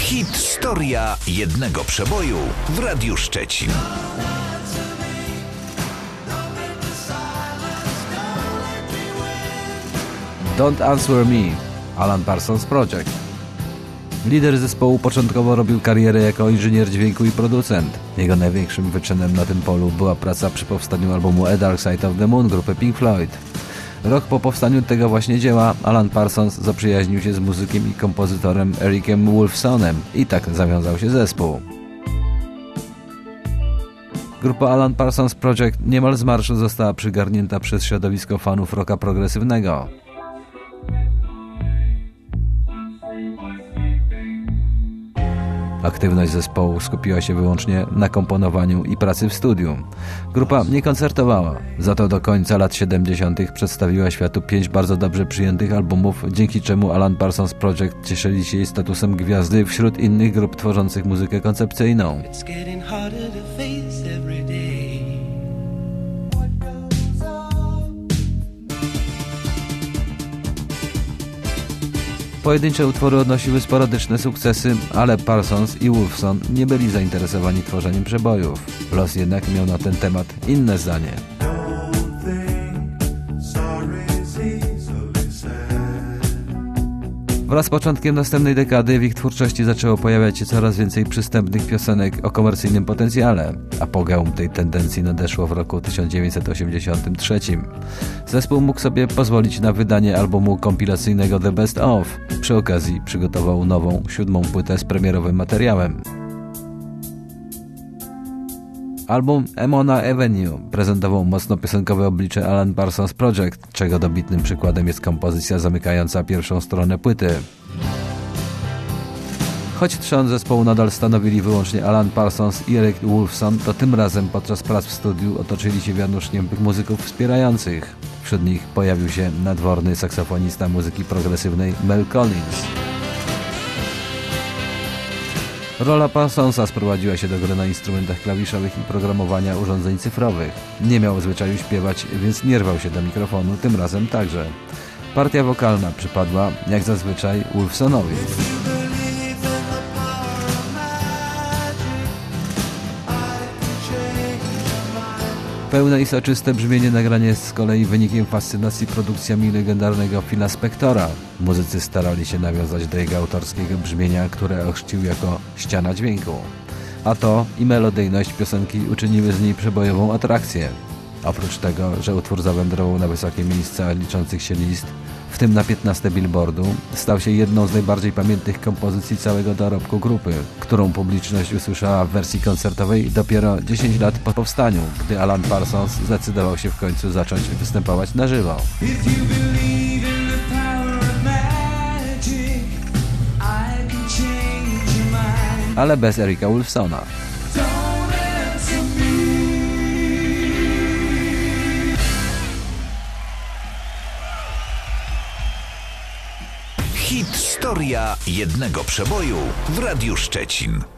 Historia jednego przeboju w Radiu Szczecin. Don't Answer Me, Alan Parsons Project. Lider zespołu początkowo robił karierę jako inżynier dźwięku i producent. Jego największym wyczynem na tym polu była praca przy powstaniu albumu A Dark Side of the Moon grupy Pink Floyd. Rok po powstaniu tego właśnie dzieła Alan Parsons zaprzyjaźnił się z muzykiem i kompozytorem Ericem Woolfsonem i tak zawiązał się zespół. Grupa Alan Parsons Project niemal z marszu została przygarnięta przez środowisko fanów rocka progresywnego. Aktywność zespołu skupiła się wyłącznie na komponowaniu i pracy w studiu. Grupa nie koncertowała, za to do końca lat 70. przedstawiła światu 5 bardzo dobrze przyjętych albumów, dzięki czemu Alan Parsons Project cieszyli się statusem gwiazdy wśród innych grup tworzących muzykę koncepcyjną. Pojedyncze utwory odnosiły sporadyczne sukcesy, ale Parsons i Woolfson nie byli zainteresowani tworzeniem przebojów. Los jednak miał na ten temat inne zdanie. Wraz z początkiem następnej dekady w ich twórczości zaczęło pojawiać się coraz więcej przystępnych piosenek o komercyjnym potencjale. Apogeum tej tendencji nadeszło w roku 1983. Zespół mógł sobie pozwolić na wydanie albumu kompilacyjnego The Best Of. Przy okazji przygotował nową, 7. płytę z premierowym materiałem. Album Emona Avenue prezentował mocno piosenkowe oblicze Alan Parsons Project, czego dobitnym przykładem jest kompozycja zamykająca pierwszą stronę płyty. Choć trzon zespołu nadal stanowili wyłącznie Alan Parsons i Eric Woolfson, to tym razem podczas prac w studiu otoczyli się wianuszkiem muzyków wspierających. Wśród nich pojawił się nadworny saksofonista muzyki progresywnej Mel Collins. Rola Parsonsa sprowadziła się do gry na instrumentach klawiszowych i programowania urządzeń cyfrowych. Nie miał zwyczaju śpiewać, więc nie rwał się do mikrofonu, tym razem także. Partia wokalna przypadła, jak zazwyczaj, Woolfsonowi. Pełne i soczyste brzmienie nagrania jest z kolei wynikiem fascynacji produkcjami legendarnego Phila Spectora. Muzycy starali się nawiązać do jego autorskiego brzmienia, które ochrzcił jako ściana dźwięku. A to i melodyjność piosenki uczyniły z niej przebojową atrakcję. Oprócz tego, że utwór zawędrował na wysokie miejsca liczących się list, w tym na 15 Billboardu, stał się jedną z najbardziej pamiętnych kompozycji całego dorobku grupy, którą publiczność usłyszała w wersji koncertowej dopiero 10 lat po powstaniu, gdy Alan Parsons zdecydował się w końcu zacząć występować na żywo. Ale bez Erica Woolfsona. Historia jednego przeboju w Radiu Szczecin.